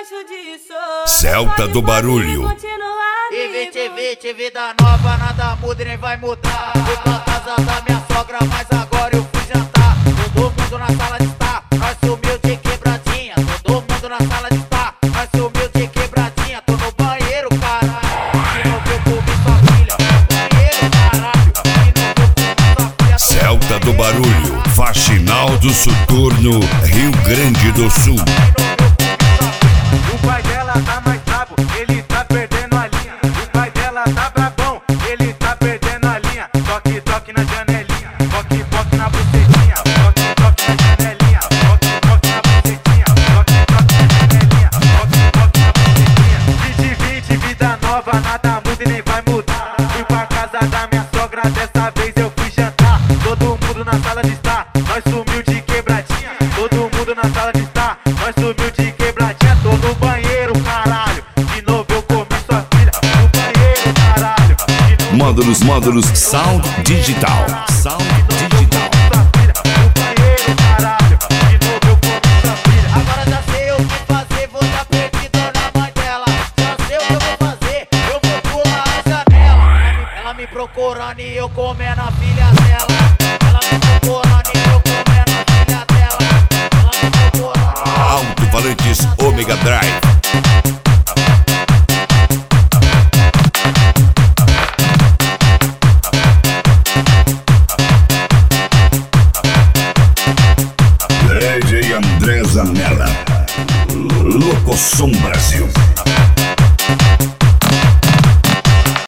debaixo disso. Celta do Barulho. TV, vida nova, nada muda e nem vai mudar. Fui pra casa da minha sogra, mas agora eu fui jantar. Todo mundo na sala de estar, nós sumiu de quebradinha. Todo mundo na sala de estar, nós sumiu de quebradinha. Tô no banheiro, caralho, de novo eu comi sua filha. Banheiro, caralho, de novo eu comi sua filha. Celta do Barulho, Faxinal do Soturno, Rio Grande do Sul. O pai dela tá mais brabo, ele tá perdendo a linha. O pai dela tá brabão, ele tá perdendo a linha. Toque, toque na janelinha, toque, toque na bucetinha. Toque, toque na janelinha, toque, toque na bucetinha. Toque, toque na janelinha, toque, toque na bucetinha. 20, vida nova, nada muda e nem vai mudar. Fui pra casa da minha sogra, dessa vez eu fui jantar. Todo mundo na sala de estar, nós sumiu de quebradinha. Todo mundo na sala de estar, nós sumiu de quebradinha. Tô no banheiro, caralho, de novo eu comi sua filha. No banheiro, caralho, de novo Módulos Sound Digital. Sound Digital. no banheiro, caralho, de novo eu comi sua filha. Agora já sei o que fazer, vou dar perdido na mãe dela. Já sei o que eu vou fazer, eu vou pular a janela. Ela me procurando e eu comendo a filha dela. Ela me procurando e eu comendo a filha dela. Ela me procurando. Alto-falantes Omega Drive.